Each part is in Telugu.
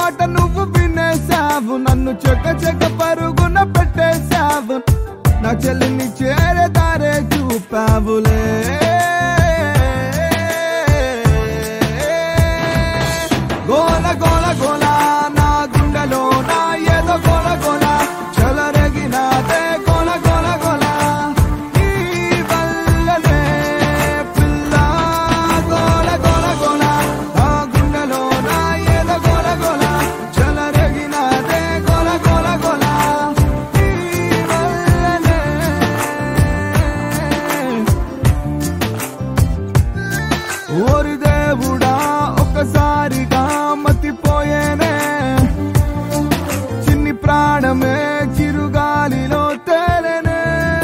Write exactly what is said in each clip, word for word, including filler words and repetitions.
మాట నువ్వు వినేసావు, నన్ను చెక్క చెక్క పరుగున పెట్టేశావు, నా చెల్లిని చేరదారే చూపావులే. గోల గోల గోల నా గుండెలో నా ఏదో గోల గోల చెలరేగినాదే గోల గోల గోల నీ వల్లనే పిల్ల. గోల గోల గోల నా గుండెలో నా ఏదో గోల గోల చెలరేగినాదే గోల గోల గోల నీ వల్లనే. ఓరి దేవుడా ఒక్కసారిగా మతిపోయేనే, చిన్ని ప్రాణమే చిరుగాలిలో తేలనే.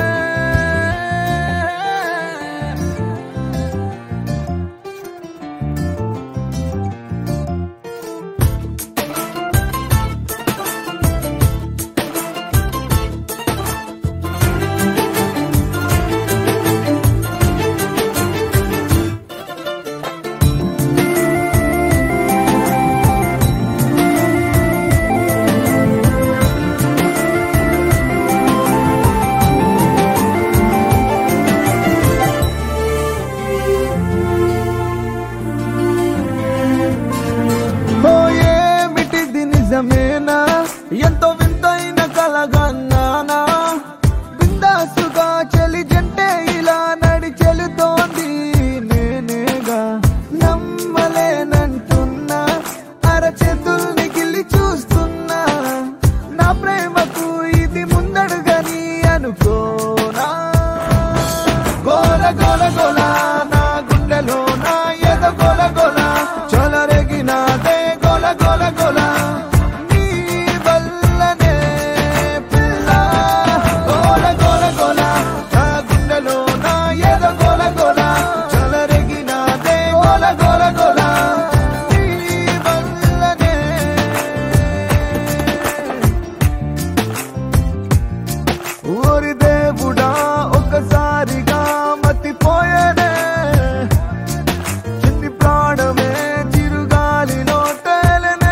నిజమేనా ఎంతో వింతైన కలగన్నానా, బిందాసుగా చెలి జంటే ఇలా నడి చెలుతోంది నేనేగా. నమ్మలేనంటున్నా అరచేతుల్ని గిల్లి చూస్తున్నా, నా ప్రేమకు ఇది ముందడుగని అనుకోనా. గోల గోల గోల నా గుండెలో నా ఏదో గోల గోల చెలరేగినాదే గోల గోల గోల ఒక్కసారిగా మతిపోయేనే, చిన్ని ప్రాణమే చిరుగాలిలో తేలనే.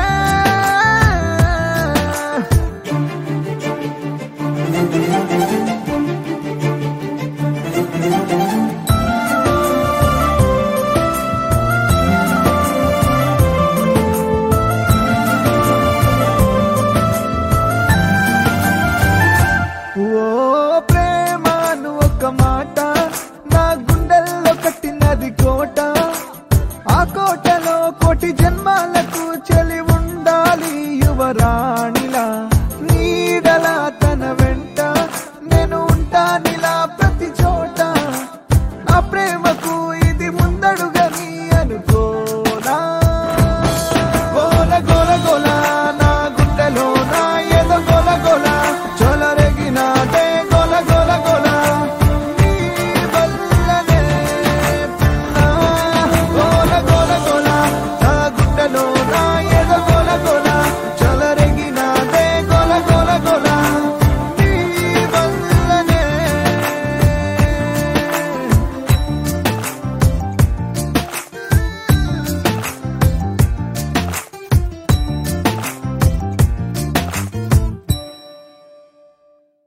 ఓ ప్రేమను ఒక మాట నా గుండెల్లో కట్టినది కోట, ఆ కోటలో కోటి జన్మాలకు చెలి ఉండాలి యువరాణిలా.